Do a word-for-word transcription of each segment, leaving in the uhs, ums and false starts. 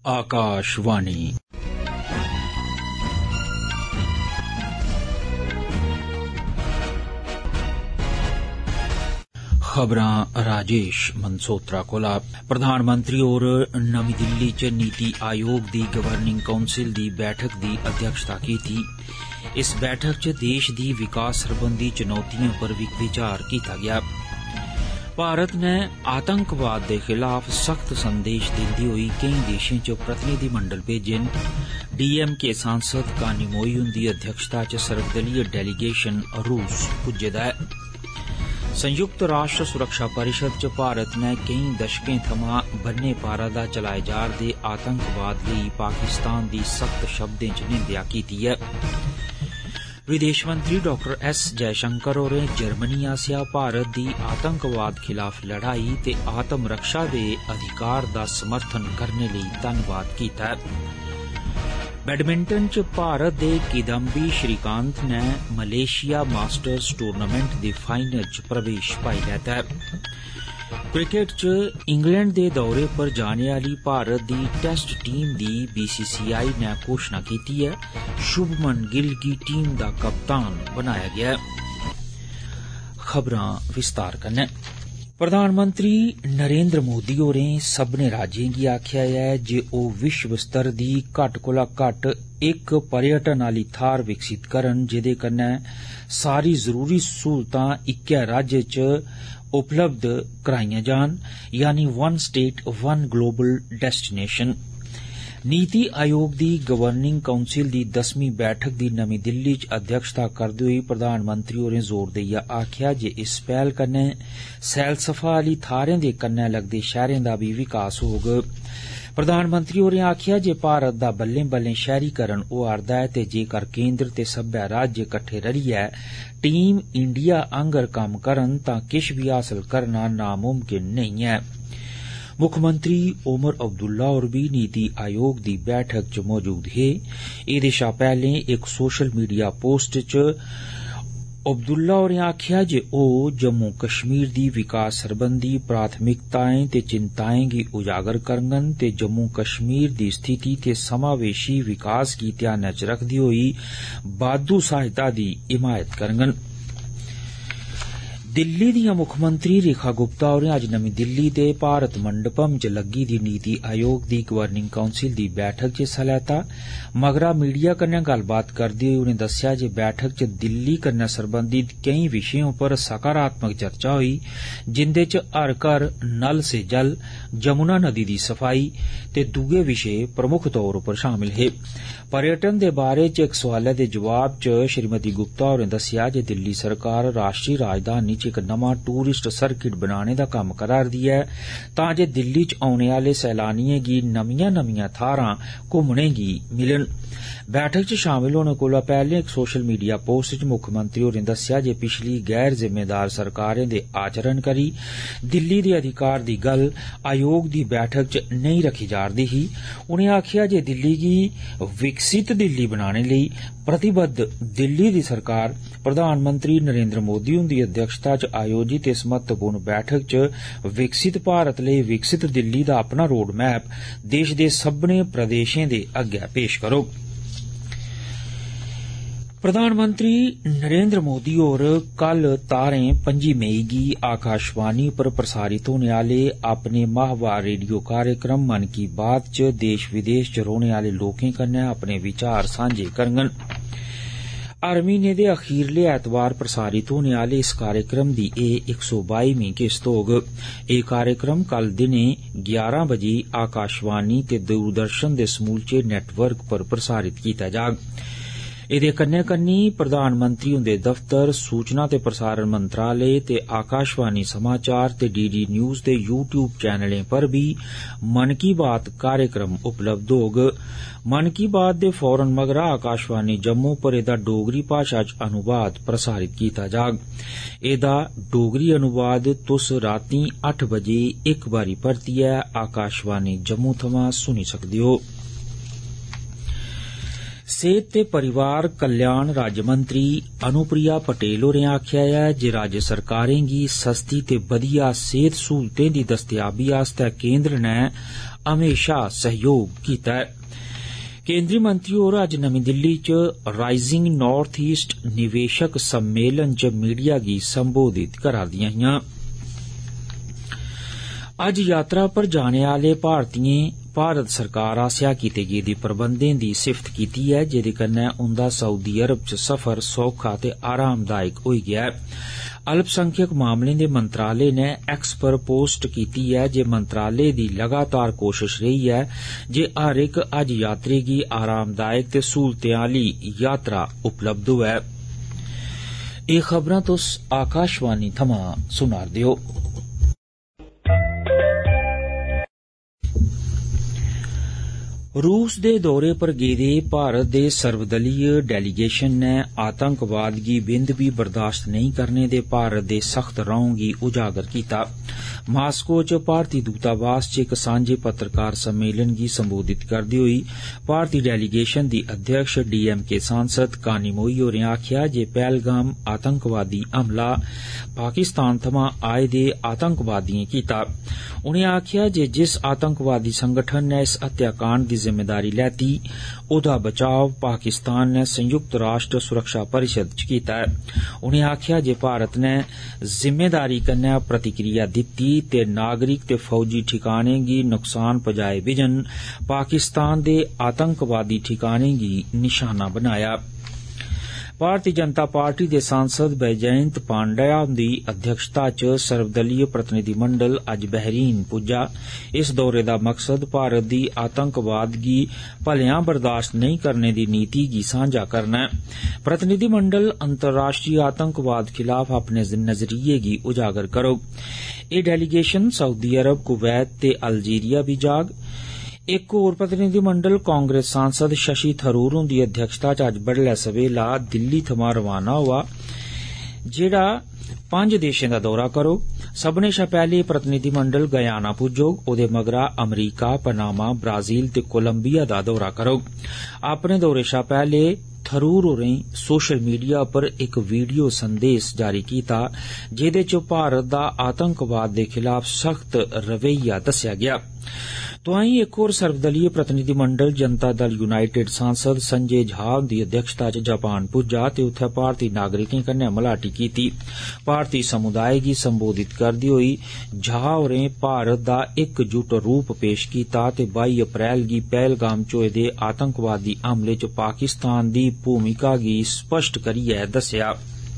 आकाशवाणी। खबरां राजेश मनसोत्रा कोला। प्रधानमंत्री होर नमीं दिल्ली च नीति आयोग दी गवर्निंग काउंसिल दी बैठक दी अध्यक्षता कीती। इस बैठक च देश दी विकास सरबंधी चुनौतिएं पर बी विचार कीता गया। भारत ने आतंकवाद दे खिलाफ सख्त संदेश दिंदे होई केई देशें च प्रतिनिधिमंडल भेजे न। डीएमके सांसद कानी मोई हुंदी अध्यक्षता च सर्वदलीय डेलीगेशन रूस पुज्जे दा ऐ। संयुक्त राष्ट्र सुरक्षा परिषद च भारत ने केई दशकें थमां बन्ने पारा दा चलाए जा'रदे आतंकवाद लेई पाकिस्तान दी सख्त शब्दें च निंदेआ कीती ऐ। विदेश मंत्री डॉक्टर एस जयशंकर होरें जर्मनी आसेआ भारत दी आतंकवाद खिलाफ लड़ाई ते आत्म रक्षा दे अधिकार दा समर्थन करने लेई धन्नवाद कीता ऐ। बैडमिंटन च भारत दे किदम्बी श्रीकांत ने मलेशिया मास्टर्स टूर्नामेंट दे फाइनल च प्रवेश पाई लैता ऐ। क्रिकेट च इंग्लैंड दे दौरे पर जाने आली भारत दी टेस्ट टीम दी बीसीसीआई ने घोषणा कीती ऐ। शुभमन गिल गी टीम दा कप्तान बनाया गया ऐ। खबरां विस्तार कन्नै। प्रधानमंत्री नरेंद्र मोदी होरें सब्बने राज्यें गी आखेआ ऐ जे ओ विश्व स्तर दी घट्ट कोला घट्ट इक पर्यटन आली थाहर विकसित करन जेदे कन्नै सारी जरूरी सहूलतां इक्कै राज्य च उपलब्ध कराईयां जान, यानी one state one global destination. NITI Aayog दी गवर्निंग काउंसिल दी दसवीं बैठक दी नमीं दिल्ली च अध्यक्षता करदे होई प्रधानमंत्री होरें जोर देइयै आखेआ जे इस पैहल कन्नै सैलसफा आली थाहरें दे कन्नै लगदे शैहरें दा बी विकास होग। प्रधानमंत्री होरें आखेआ जे भारत दा बल्लें बल्लें शैहरीकरण होआ'रदा ऐ ते जेकर केंद्र ते सब्बै राज्य कट्ठे रलियै टीम इंडिया आंगर कम्म करन तां किश बी हासल करना नामुमकिन नेईं ऐ। मुक्खमंत्री ओमर अब्दुल्ला होर बी नीति आयोग दी बैठक च मौजूद हे। एदे शा पैहले इक सोशल मीडिया पोस्ट च अब्दुल्ला होरें आखेआ जे ओ जम्मू कश्मीर दी विकास सरबंधी प्राथमिकताएं ते चिंताएं गी उजागर करङन ते जम्मू कश्मीर दी स्थिति ते समावेशी विकास गी ध्यानै च रखदे होई बाद्दू सहायता दी हिमायत करङन। दिल्ली दियां मुक्खमंत्री रेखा गुप्ता होरें अज्ज नमीं दिल्ली दे भारत मंडपम च लग्गी दी नीति आयोग दी गवर्निंग काउंसिल दी बैठक च हिस्सा लैता। मगरा मीडिया कन्नै गल्लबात करदे होई उनें दस्सेआ जे बैठक च दिल्ली कन्नै सरबंधित केई विषयों पर सकारात्मक चर्चा होई, जिंदे च हर घर नल से जल, जमुना नदी दी सफाई ते दुए विषय प्रमुख तौर पर शामिल हे। पर्यटन दे बारे च इक सोआलै दे जवाब च श्रीमती गुप्ता होरें दस्सेआ जे दिल्ली सरकार राष्ट्रीय राजधानी च इक नमां टूरिस्ट सर्किट बनाने दा कम्म करा'रदी ऐ तां जे दिल्ली च औने आले सैलानिएं गी नमियां नमियां थाहरां घुम्मने गी मिलन। बैठक च शामिल होने कोला पैहले इक सोशल मीडिया पोस्ट च मुक्खमंत्री होरें दस्सेआ जे पिछली गैर जिम्मेदार सरकारें दे आचरण करी दिल्ली दे अधिकार दी गल्ल आयोग दी बैठक च नेईं रखी जा'रदी ही। उनें आखेआ जे दिल्ली गी विकसित दिल्ली बनाने लेई प्रतिबद्ध दिल्ली दी सरकार प्रधानमंत्री नरेंद्र मोदी हुंदी अध्यक्षता च आयोजित इस महत्वपूर्ण बैठक च विकसित भारत लेई विकसित दिल्ली दा अपना रोड मैप देश दे सब्बने प्रदेशें दे अग्गै पेश करोग। प्रधानमंत्री नरेंद्र मोदी होर कल तारें पंजी मई गी आकाशवाणी पर प्रसारित होने आले अपने माहवार रेडियो कार्यक्रम मन की बात च देश विदेश च रौहने आले लोकें कन्नै अपने विचार सांझे करङन। हर म्हीने दे अखीरले ऐतवार प्रसारित होने आले इस कार्यक्रम दी एह इक सौ बाईवीं किस्त होग। एह कार्यक्रम कल दिने ग्यारह बजे आकाशवाणी ते दूरदर्शन दे समूलचे नेटवर्क पर प्रसारित कीता जाग। एदे कन्नै कन्नी प्रधानमंत्री हुंदे दफ्तर, सूचना ते प्रसारण मंत्रालय ते आकाशवाणी समाचार ते डीडी न्यूज दे यूट्यूब चैनलें पर भी मन की बात कार्यक्रम उपलब्ध होग। मन की बात दे फौरन मगरा आकाशवाणी जम्मू पर एदा डोगरी भाषा च अनुवाद प्रसारित कीता जाग। एदा डोगरी अनुवाद तुस रातीं अट्ठ बजे इक बारी परतियै आकाशवाणी जम्मू थमां सुनी सकदे हो। सेहत ते परिवार कल्याण राज्यमंत्री अनुप्रिया पटेल होरें आखेआ ऐ जे राज्य सरकारें गी सस्ती ते बधिया सेहत सहूलतें दी दस्तयाबी आस्तै केंद्र नै हमेशा सहयोग कीता है। केंद्रीय मंत्री होर अज्ज नमीं दिल्ली च राइजिंग नॉर्थ ईस्ट निवेशक सम्मेलन च मीडिया गी संबोधित करा दियां हियां। अज्ज यात्रा पर जाने आले भारतीयें भारत सरकार आसेया कीते गेदे प्रबंधें दी सिफत कीती ऐ, जेदे कन्नै उन्दा सऊदी अरब च सफर सौखा ते आरामदायक होई गेआ ऐ। अल्पसंख्यक मामलें दे मंत्रालय ने एक्स पर पोस्ट कीती है जे मंत्रालय दी लगातार कोशिश रही है जे हर एक हज यात्री गी आरामदायक ते सहूलतें आली यात्रा उपलब्ध होऐ। एह खबरां तुस आकाशवाणी थमां सुना'रदे ओ। रूस दे दौरे पर गेदे भारत दे सर्वदलीय डेलीगेशन ने आतंकवाद गी बिंद बी बर्दाश्त नेईं करने दे भारत दे सख्त रौं गी उजागर कीता। मास्को च भारतीय दूतावास च इक सांझे पत्रकार सम्मेलन गी संबोधित करदे होई भारतीय डेलीगेशन दी अध्यक्ष डी एम के सांसद कानिमोई होरें आखेआ जे पहलगाम आतंकवादी हमला पाकिस्तान थमां आए दे आतंकवादियें कीता। उनें आखेआ जे जिस आतंकवादी संगठन ने इस हत्याकांड दी जिम्मेदारी लैती, ओदा बचाव पाकिस्तान ने संयुक्त राष्ट्र सुरक्षा परिषद च कीता ऐ। उनें आखेआ जे भारत ने जिम्मेदारी कन्नै प्रतिक्रिया दित्ती ते नागरिक ते फौजी ठिकानें गी नुकसान पजाए बिजन पाकिस्तान दे आतंकवादी ठिकानें गी निशाना बनाया। भारतीय जनता पार्टी दे सांसद बैजयंत पांड्या हुंदी अध्यक्षता च सर्वदलीय प्रतिनिधिमंडल अज्ज बहरीन पुज्जा। इस दौरे दा मकसद भारत दी आतंकवाद गी भलेआं बर्दाश्त नेईं करने दी नीति गी सांझा करना ऐ। प्रतिनिधिमंडल अंतर्राष्ट्रीय आतंकवाद खिलाफ अपने नजरिये गी उजागर करोग। एह डेलीगेशन सऊदी अरब, कुवैत ते अल्जीरिया बी जाग। एक होर प्रतिनिधिमंडल कांग्रेस सांसद शशि थरूर हुंदी अध्यक्षता च अज्ज बडलै सवेला दिल्ली थमां रवाना होआ, जेड़ा पंज देशें दा दौरा करोग। सब्बनें शा पैहले प्रतिनिधिमंडल गयाना पुज्जोग, ओदे मगरा अमरीका, पनामा, ब्राजील ते कोलंबिया दा दौरा करोग। अपने दौरे शा पैहले थरूर होरें सोशल मीडिया पर एक वीडियो संदेश जारी कीता, जेदे च भारत दा आतंकवाद दे खिलाफ सख्त रवैया दस्सेआ गेआ। तोआईं एक होर सर्वदलीय प्रतिनिधिमंडल जनता दल यूनाइटेड सांसद संजय झा हुंदी अध्यक्षता च जापान पुज्जा ते उत्थै भारतीय नागरिकें कन्नै मलाटी कीती। भारतीय समुदाय गी संबोधित करदे होई झा होरें भारत दा इकजुट रूप पेश कीता ते बाई अप्रैल गी पहलगाम च होए दे आतंकवादी हमले च पाकिस्तान दी भूमिका गी स्पष्ट करियै दस्सेआ।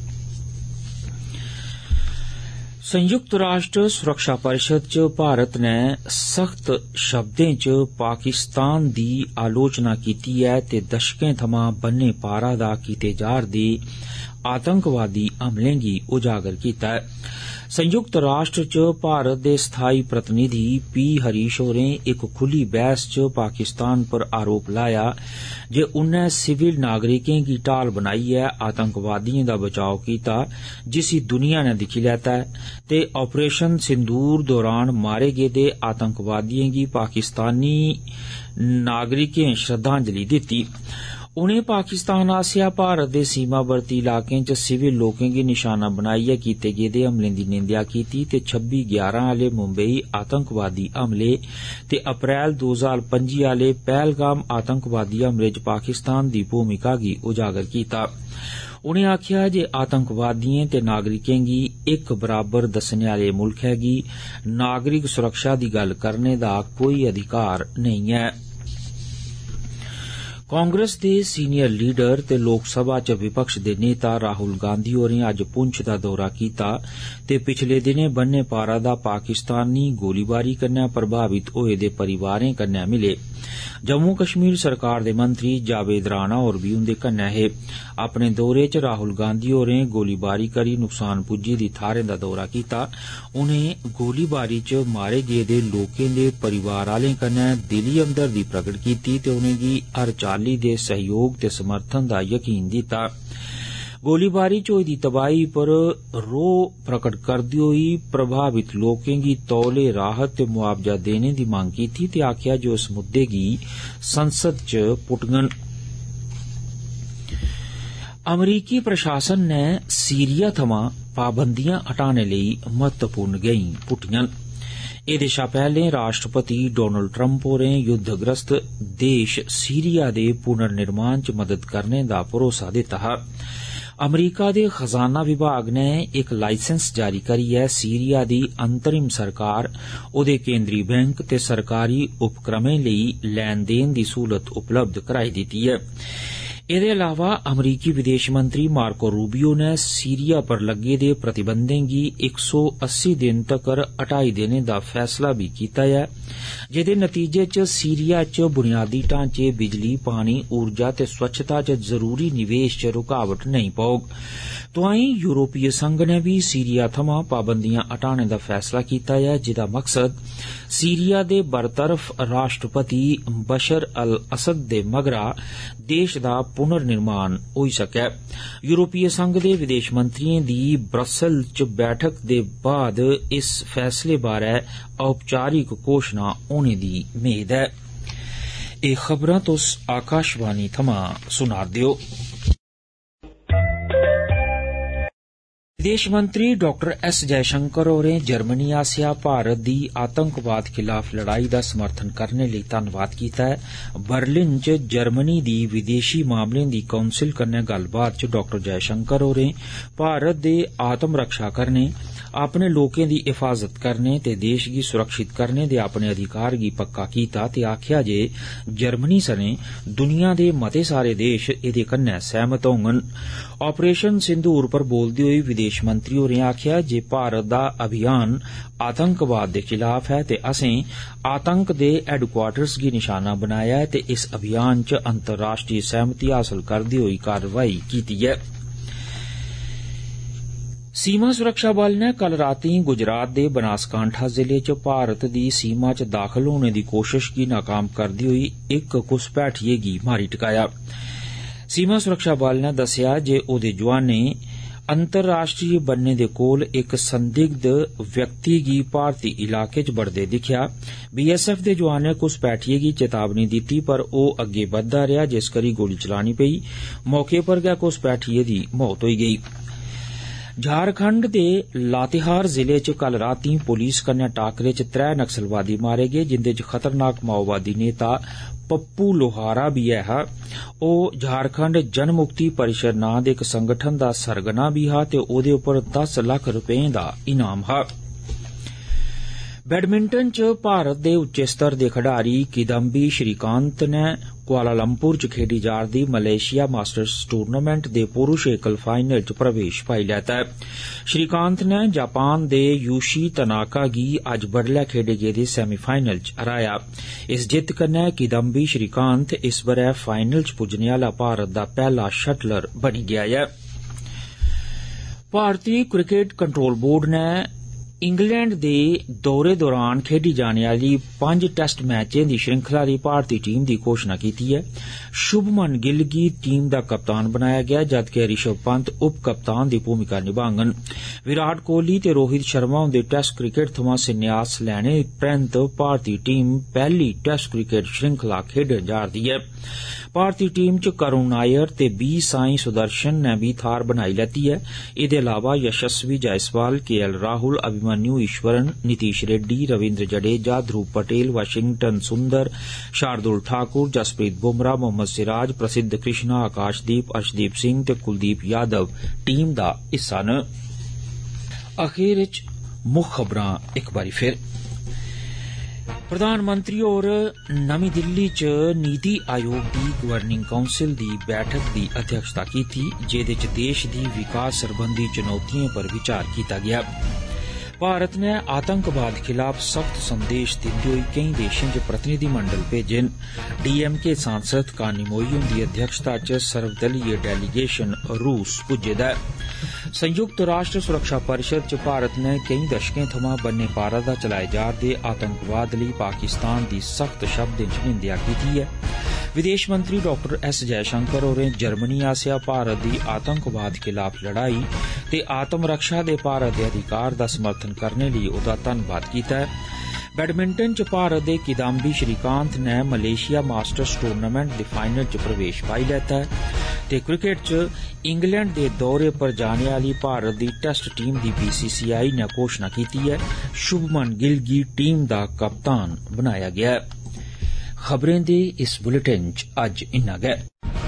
संयुक्त राष्ट्र सुरक्षा परिषद च भारत ने सख्त शब्दें च पाकिस्तान दी आलोचना कीती ऐ ते दशकें थमां बन्ने पारा दा कीते जा'रदे आतंकवादी हमलें गी उजागर कीता ऐ। संयुक्त राष्ट्र च भारत दे स्थाई प्रतिनिधि पी हरीश होरें इक खुली बहस च पाकिस्तान पर आरोप लाया जे उन्नै सिविल नागरिकें गी ढाल बनाइयै आतंकवादियें दा बचाव कीता, जिसी दुनिया ने दिक्खी लैता ऐ, ते ऑपरेशन सिंदूर दौरान मारे गेदे आतंकवादियें गी पाकिस्तानी नागरिकें श्रद्धांजलि दित्ती। उनें पाकिस्तान आसेआ भारत दे सीमावर्ती इलाकें च सिविल लोकें गी निशाना बनाइयै कीते गेदे हमलें दी निंदेआ कीती ते छब्बी ग्यारां आले मुंबई आतंकवादी हमले ते अप्रैल दो हजार पंजी आले पहलगाम आतंकवादी हमले च पाकिस्तान दी भूमिका गी उजागर कीता। उनें आखेआ जे आतंकवादियें ते नागरिकें गी इक बराबर दस्सने आले मुल्खै गी नागरिक सुरक्षा दी गल्ल करने दा कोई अधिकार नेईं ऐ। कांग्रेस दे सीनियर लीडर ते लोक सभा च विपक्ष दे नेता राहुल गांधी होरें अज्ज पुंछ दा दौरा कीता ते पिछले दिनें बन्ने पारा दा पाकिस्तानी गोलीबारी कन्नै प्रभावित होए दे परिवारें कन्नै मिले। जम्मू कश्मीर सरकार दे मंत्री जावेद राणा होर बी उन्दे कन्नै हे। अपने दौरे च राहुल गांधी होरें गोलीबारी करी नुकसान पुज्जी दी थाहरें दा दौरा कीता। उनें गोलीबारी च मारे गेदे लोकें दे परिवार आलें कन्नै दिली हमदर्दी प्रगट कीती ते उनेंगी हर चाल्ली दे सहयोग ते समर्थन दा यकीन दित्ता। गोलीबारी च होई दी तबाही पर रोह प्रकट करदे होई प्रभावित लोकें गी तौले राहत ते मुआवजा देने दी मंग कीती ते आखेआ जे उस मुद्दे गी संसद च पुट्टङन। अमरीकी प्रशासन ने सीरिया थमां पाबंदियां हटाने लेई महत्वपूर्ण गैंई पुट्टियां न। एदे शा पैहले राष्ट्रपति डोनाल्ड ट्रंप होरें युद्धग्रस्त देश सीरिया दे पुनर्निर्माण च मदद करने दा भरोसा दिता हा। अमरीका दे खजाना विभाग ने एक लाइसेंस जारी करियै सीरिया दी अंतरिम सरकार, ओदे केंद्री बैंक ते सरकारी उपक्रमें लेई लैन देन दी सहूलत उपलब्ध कराई दिती ऐ। एदे अलावा अमरीकी विदेश मंत्री मार्को रूबियो ने सीरिया पर लगे दे प्रतिबंधें गी एक सौ अस्सी दिन तकर हटाई देने दा फैसला भी कीता ऐ, जेदे नतीजे च सीरिया च बुनियादी ढांचे, बिजली, पानी, ऊर्जा ते स्वच्छता च जरूरी निवेश च रुकावट नहीं पौग। तोआईं यूरोपीय संघ ने भी सीरिया थमां पाबंदियां हटाने दा फैसला कीता ऐ, जेदा मकसद सीरिया दे बरतरफ राष्ट्रपति बशर अल असद दे मगरा देश दा पुनर्निर्माण होई सकै। यूरोपीय संघ दे विदेश मंत्रियें दी ब्रसल च बैठक दे बाद इस फैसले बारै औपचारिक घोषणा होने दी मेद ऐ। एह खबरां तुस आकाशवाणी थमां सुना'रदे ओ। विदेश मंत्री डॉक्टर एस जयशंकर होरें जर्मनी आसेया भारत दी आतंकवाद खिलाफ लड़ाई दा समर्थन करने लेई धन्नवाद कीता ऐ। बर्लिन च जर्मनी दी विदेशी मामलें दी कौंसल कन्नै गल्लबात च डॉक्टर जयशंकर होरें भारत दे आत्म रक्षा करने, अपने लोकें दी हिफाजत करने ते देश गी सुरक्षित करने दे अपने अधिकार गी पक्का कीता ते आखेआ जे जर्मनी सने दुनिया दे मते सारे देश एदे कन्नै सहमत होंगन। ऑपरेशन सिंदूर पर बोलदे होई विदेश मंत्री होरें आखेआ जे भारत दा अभियान आतंकवाद दे खिलाफ है ते असें आतंक दे हैडक्वार्टर्स गी निशाना बनाया ऐ ते इस अभियान च अंतर्राष्ट्रीय सहमति हासल करदे होई कारवाई कीती ऐ। सीमा सुरक्षा बल ने कल रातीं गुजरात दे बनासकांठा जिले च भारत दी सीमा च दाखल होने दी कोशिश गी नाकाम करदे होई इक घुसपैठिये गी मारी टकाया। सीमा सुरक्षा बल ने दस्सेआ जे ओदे जुआनें अंतर्राष्ट्रीय बन्ने दे कोल इक संदिग्ध व्यक्ति गी भारती इलाके च बड़दे दिखेआ। बीएसएफ दे जुआनें घुसपैठिये गी चेतावनी दित्ती पर ओह अग्गे बधदा रेहा, जिस करी गोली चलानी पेई। मौके पर गै घुसपैठिये दी मौत होई गेई। झारखंड दे लातेहार जिले च कल रातीं पुलिस कन्नै टाकरे च त्रै नक्सलवादी मारे गे, जिंदे च खतरनाक माओवादी नेता पप्पू लोहारा भी ऐहा। ओह झारखंड जनमुक्ति परिषद नां दे इक संगठन दा सरगना भी हा ते ओहदे उप्पर दस लख रपें दा इनाम हा। बैडमिंटन च भारत दे उच्चे स्तर दे खडारी किदम्बी श्रीकांत ने कुआलालंपुर च खेडी जा'रदी मलेशिया मास्टर्स टूर्नामेंट दे पुरुष एकल फाइनल च प्रवेश पाई लैता ऐ। श्रीकांत ने जापान दे यूशी तनाका गी अज्ज बडलै खेडे गेदे सेमीफाइनल च हराया। इस जित्त कन्नै किदम्बी श्रीकांत इस बरै फाइनल च पुज्जने आला भारत दा पैहला शटलर बनी गेआ ऐ। भारतीय क्रिकेट कंट्रोल बोर्ड ने इंग्लैंड दे दौरे दौरान खेडी जाने आली पंज टेस्ट मैचें दी श्रृंखला दी भारतीय टीम दी घोषणा कीती ऐ। शुभमन गिल गी टीम दा कप्तान बनाया गेआ, जदकि ऋषभ पंत उप कप्तान दी भूमिका निभाङन। विराट कोहली ते रोहित शर्मा हुंदे टेस्ट क्रिकेट थमां संन्यास लैने परैंत भारतीय टीम पैहली टेस्ट क्रिकेट श्रृंखला खेडन जा'रदी ऐ। भारतीय टीम च करुण नायर ते बी साई सुदर्शन ने भी थार बनाई लैती ऐ। एदे अलावा Yashasvi Jaiswal, K L Rahul, Abhimanyu Easwaran, Nitish Reddy, Ravindra Jadeja, Dhruv Patel, Washington Sundar, Shardul Thakur, Jasprit Bumrah, Mohammed Siraj, Prasidh Krishna, आकाशदीप, अर्शदीप सिंह ते कुलदीप यादव टीम दा हिस्सा न। अखीर च मुक्ख खबरां इक बारी फिर। प्रधानमंत्री होर नमीं दिल्ली च नीति आयोग दी गवर्निंग काउंसिल दी बैठक दी अध्यक्षता कीती, जेदे च देश दी विकास सरबंधी चुनौतियें पर विचार कीता गेआ। भारत ने आतंकवाद खिलाफ सख्त संदेश दिंदे होई केईं देशें च प्रतिनिधिमंडल भेजे न। डीएमके सांसद कानी मोई हुंदी अध्यक्षता च सर्वदलीय डेलीगेशन रूस पुज्जे दा ऐ। संयुक्त राष्ट्र सुरक्षा परिषद च भारत ने केईं दशकें थमां बन्ने पारा दा चलाए जा'रदे आतंकवाद लेई पाकिस्तान दी सख्त शब्दें च निंदेआ कीती ऐ। विदेश मंत्री डॉक्टर एस जयशंकर होरें जर्मनी आसेया भारत दी आतंकवाद खिलाफ लड़ाई ते आत्म रक्षा दे भारत दे अधिकार दा समर्थन करने लेई ओहदा धन्नवाद कीता ऐ। बैडमिंटन च भारत दे किदाम्बी श्रीकांत ने मलेशिया मास्टर्स टूर्नामेंट दे फाइनल च प्रवेश पाई लैता है ते क्रिकेट च इंग्लैंड दे दौरे पर जाने आली भारत दी टेस्ट टीम दी बीसीसीआई ने घोषणा की है। शुभमन गिल गी टीम दा कप्तान बनाया गया है। खबरें दे इस बुलेटिन च अज्ज इन्ना गै।